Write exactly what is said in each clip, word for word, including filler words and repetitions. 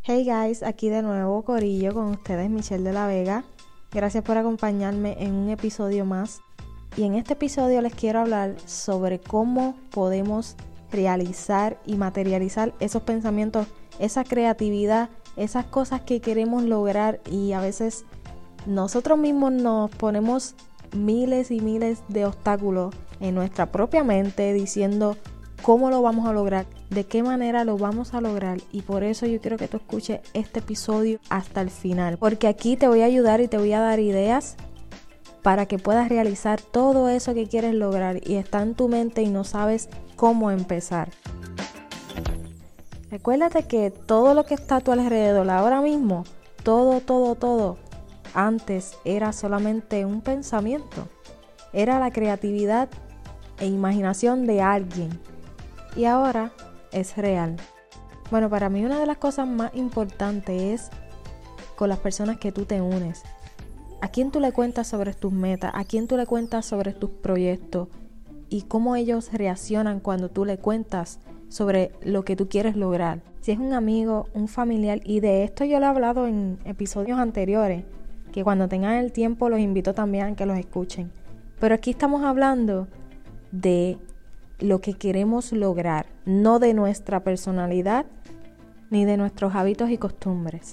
Hey guys, aquí de nuevo Corillo con ustedes, Michelle de la Vega. Gracias por acompañarme en un episodio más. Y en este episodio les quiero hablar sobre cómo podemos realizar y materializar esos pensamientos, esa creatividad, esas cosas que queremos lograr, y a veces nosotros mismos nos ponemos miles y miles de obstáculos en nuestra propia mente diciendo cómo lo vamos a lograr, de qué manera lo vamos a lograr. Y por eso yo quiero que tú escuches este episodio hasta el final, porque aquí te voy a ayudar y te voy a dar ideas para que puedas realizar todo eso que quieres lograr y está en tu mente y no sabes cómo empezar. Recuérdate que todo lo que está a tu alrededor ahora mismo, todo, todo, todo, antes era solamente un pensamiento. Era la creatividad e imaginación de alguien. Y ahora es real. Bueno, para mí una de las cosas más importantes es con las personas que tú te unes. ¿A quién tú le cuentas sobre tus metas? ¿A quién tú le cuentas sobre tus proyectos? Y cómo ellos reaccionan cuando tú le cuentas sobre lo que tú quieres lograr. Si es un amigo, un familiar, y de esto yo lo he hablado en episodios anteriores, que cuando tengan el tiempo los invito también a que los escuchen. Pero aquí estamos hablando de lo que queremos lograr, no de nuestra personalidad ni de nuestros hábitos y costumbres.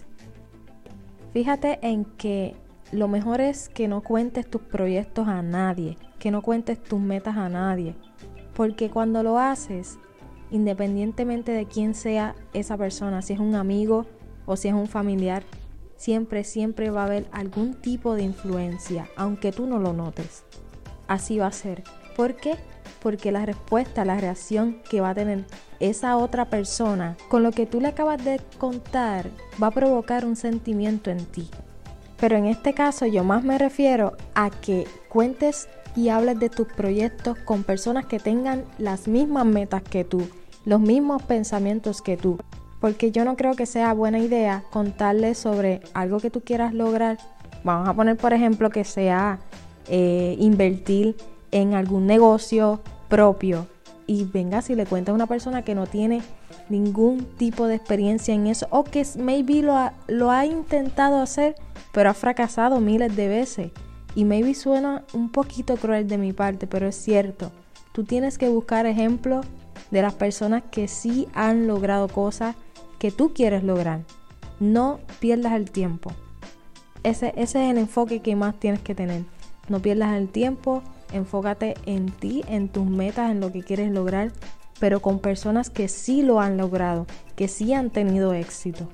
Fíjate en que lo mejor es que no cuentes tus proyectos a nadie, que no cuentes tus metas a nadie, porque cuando lo haces, independientemente de quién sea esa persona, si es un amigo o si es un familiar, siempre, siempre va a haber algún tipo de influencia, aunque tú no lo notes. Así va a ser. ¿Por qué? Porque la respuesta, la reacción que va a tener esa otra persona con lo que tú le acabas de contar va a provocar un sentimiento en ti. Pero en este caso yo más me refiero a que cuentes y hables de tus proyectos con personas que tengan las mismas metas que tú, los mismos pensamientos que tú. Porque yo no creo que sea buena idea contarles sobre algo que tú quieras lograr. Vamos a poner por ejemplo que sea eh, invertir en algún negocio propio, y venga si le cuentas a una persona que no tiene ningún tipo de experiencia en eso, o que maybe lo ha, lo ha intentado hacer pero ha fracasado miles de veces, y maybe suena un poquito cruel de mi parte, pero es cierto. Tú tienes que buscar ejemplos de las personas que sí han logrado cosas que tú quieres lograr. No pierdas el tiempo. Ese, ese es el enfoque que más tienes que tener. No pierdas el tiempo. Enfócate en ti, en tus metas, en lo que quieres lograr, pero con personas que sí lo han logrado, que sí han tenido éxito.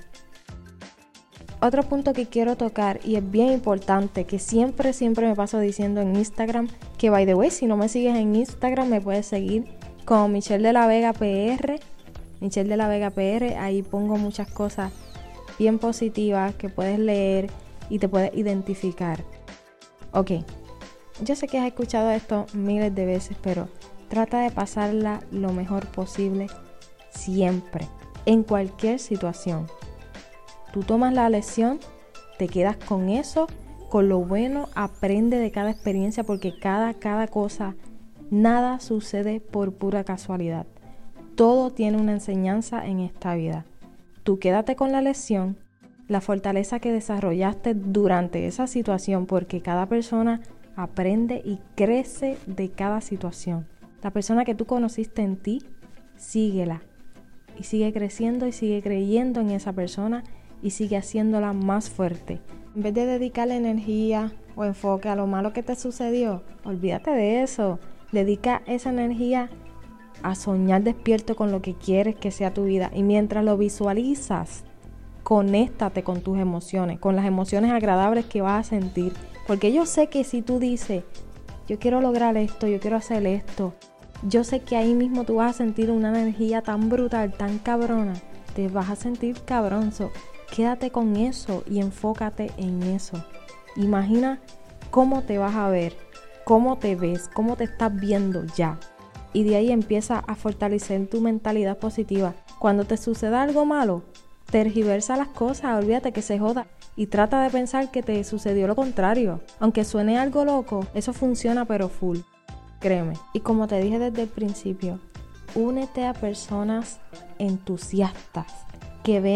Otro punto que quiero tocar, y es bien importante, que siempre, siempre me paso diciendo en Instagram, que by the way, si no me sigues en Instagram, me puedes seguir como Michelle de la Vega P R, Michelle de la Vega P R, ahí pongo muchas cosas bien positivas que puedes leer y te puedes identificar. Ok. Yo sé que has escuchado esto miles de veces, pero trata de pasarla lo mejor posible siempre, en cualquier situación. Tú tomas la lección, te quedas con eso, con lo bueno, aprende de cada experiencia, porque cada, cada cosa, nada sucede por pura casualidad. Todo tiene una enseñanza en esta vida. Tú quédate con la lección, la fortaleza que desarrollaste durante esa situación, porque cada persona aprende y crece de cada situación. La persona que tú conociste en ti, síguela. Y sigue creciendo y sigue creyendo en esa persona y sigue haciéndola más fuerte. En vez de dedicarle energía o enfoque a lo malo que te sucedió, olvídate de eso. Dedica esa energía a soñar despierto con lo que quieres que sea tu vida. Y mientras lo visualizas, conéctate con tus emociones, con las emociones agradables que vas a sentir. Porque yo sé que si tú dices, yo quiero lograr esto, yo quiero hacer esto, yo sé que ahí mismo tú vas a sentir una energía tan brutal, tan cabrona, te vas a sentir cabronzo. Quédate con eso y enfócate en eso. Imagina cómo te vas a ver, cómo te ves, cómo te estás viendo ya. Y de ahí empieza a fortalecer tu mentalidad positiva. Cuando te suceda algo malo, tergiversa las cosas, olvídate que se joda. Y trata de pensar que te sucedió lo contrario. Aunque suene algo loco, eso funciona pero full. Créeme. Y como te dije desde el principio, únete a personas entusiastas que vean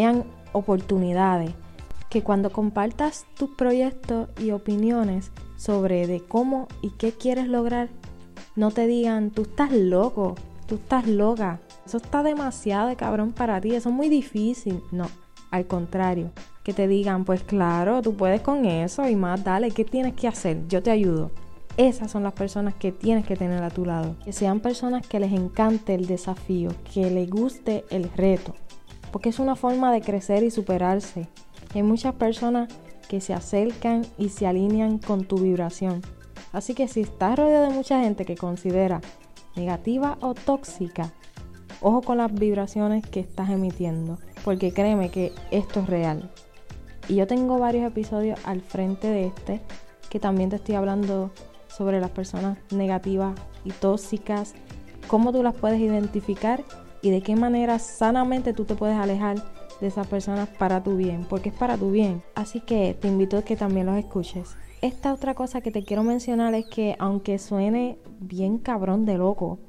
oportunidades. Que cuando compartas tus proyectos y opiniones sobre de cómo y qué quieres lograr, no te digan, tú estás loco, tú estás loca, eso está demasiado de cabrón para ti, eso es muy difícil. No, al contrario, que te digan, pues claro, tú puedes con eso y más, dale, ¿qué tienes que hacer? Yo te ayudo. Esas son las personas que tienes que tener a tu lado. Que sean personas que les encante el desafío, que les guste el reto, porque es una forma de crecer y superarse. Hay muchas personas que se acercan y se alinean con tu vibración. Así que si estás rodeado de mucha gente que considera negativa o tóxica, ojo con las vibraciones que estás emitiendo, porque créeme que esto es real. Y yo tengo varios episodios al frente de este que también te estoy hablando sobre las personas negativas y tóxicas, cómo tú las puedes identificar y de qué manera sanamente tú te puedes alejar de esas personas para tu bien, porque es para tu bien. Así que te invito a que también los escuches. Esta otra cosa que te quiero mencionar es que aunque suene bien cabrón de loco,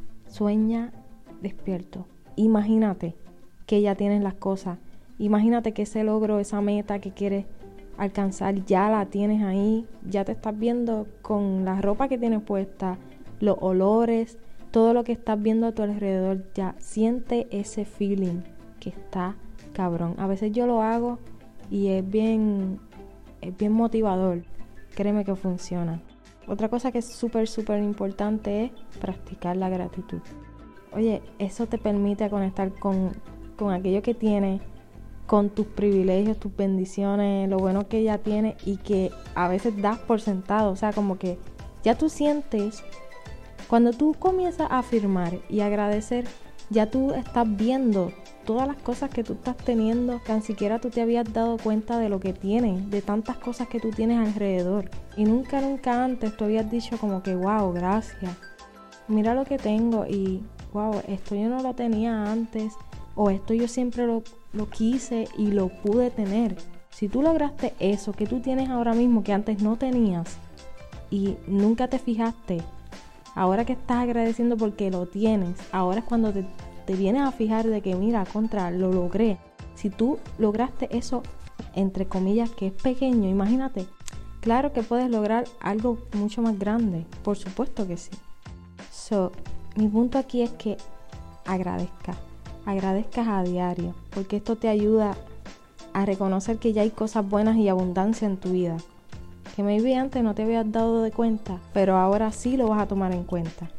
sueña despierto. Imagínate que ya tienes las cosas. Imagínate que ese logro, esa meta que quieres alcanzar, ya la tienes ahí. Ya te estás viendo con la ropa que tienes puesta, los olores, todo lo que estás viendo a tu alrededor. Ya siente ese feeling que está cabrón. A veces yo lo hago y es bien, es bien motivador. Créeme que funciona. Otra cosa que es súper, súper importante es practicar la gratitud. Oye, eso te permite conectar con, con aquello que tienes, con tus privilegios, tus bendiciones, lo bueno que ya tienes y que a veces das por sentado. O sea, como que ya tú sientes, cuando tú comienzas a afirmar y agradecer, ya tú estás viendo todas las cosas que tú estás teniendo, tan siquiera tú te habías dado cuenta de lo que tienes, de tantas cosas que tú tienes alrededor. Y nunca, nunca antes tú habías dicho como que, wow, gracias. Mira lo que tengo y, wow, esto yo no lo tenía antes. O esto yo siempre lo, lo quise y lo pude tener. Si tú lograste eso que tú tienes ahora mismo, que antes no tenías y nunca te fijaste, ahora que estás agradeciendo porque lo tienes, ahora es cuando te te vienes a fijar de que mira, contra, lo logré. Si tú lograste eso, entre comillas, que es pequeño, imagínate, claro que puedes lograr algo mucho más grande, por supuesto que sí. So, mi punto aquí es que agradezcas, agradezcas a diario, porque esto te ayuda a reconocer que ya hay cosas buenas y abundancia en tu vida, que maybe antes no te habías dado de cuenta, pero ahora sí lo vas a tomar en cuenta.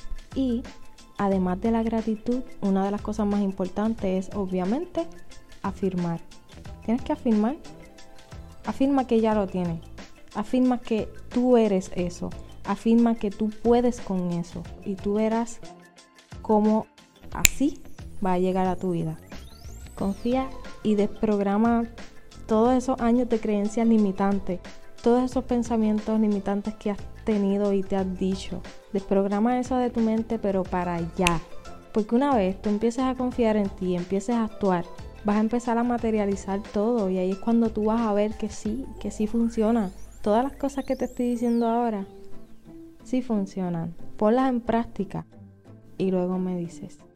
Y además de la gratitud, una de las cosas más importantes es, obviamente, afirmar. Tienes que afirmar. Afirma que ya lo tienes. Afirma que tú eres eso. Afirma que tú puedes con eso. Y tú verás cómo así va a llegar a tu vida. Confía y desprograma todos esos años de creencias limitantes. Todos esos pensamientos limitantes que has tenido y te has dicho. Desprograma eso de tu mente, pero para allá. Porque una vez tú empieces a confiar en ti, empieces a actuar, vas a empezar a materializar todo. Y ahí es cuando tú vas a ver que sí, que sí funciona. Todas las cosas que te estoy diciendo ahora, sí funcionan. Ponlas en práctica y luego me dices.